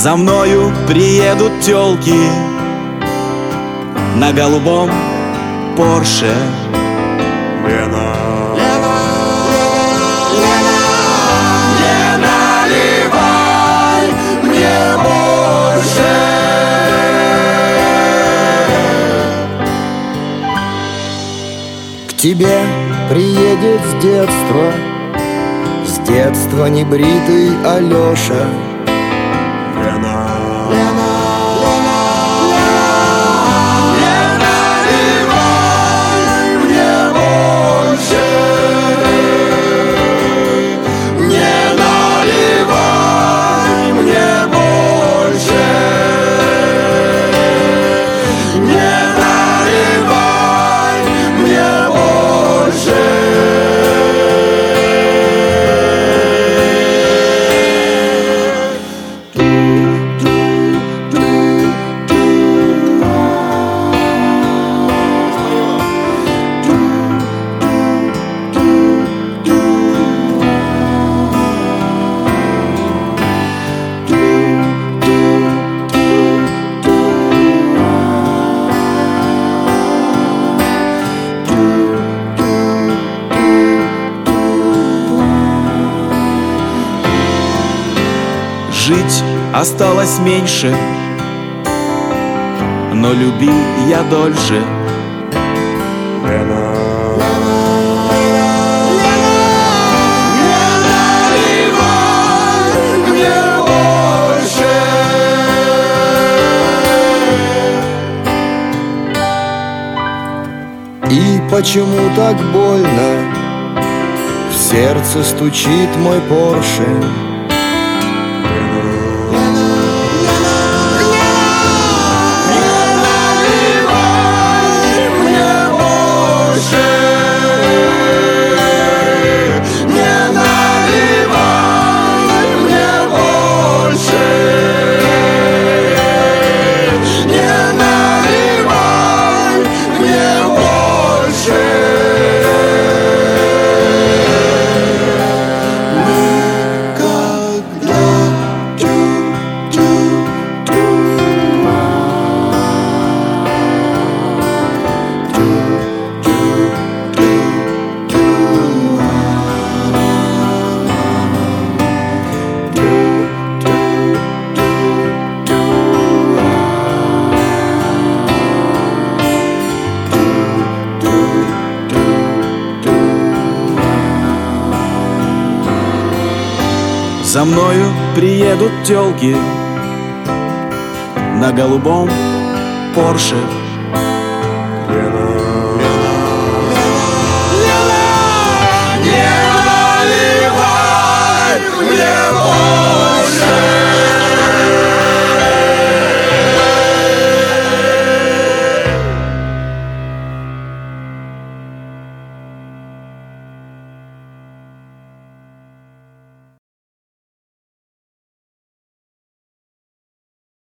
За мною приедут тёлки на голубом Порше. Лена, Не наливай мне больше. К тебе приедет с детства небритый Алёша. Лена, Не наливай мне больше. Не наливай мне больше. Не наливай мне больше. Жить осталось меньше, но любил я дольше. Лена, Не наливай мне больше. И почему так больно в сердце стучит мой Порше? За мною приедут тёлки на голубом Порше.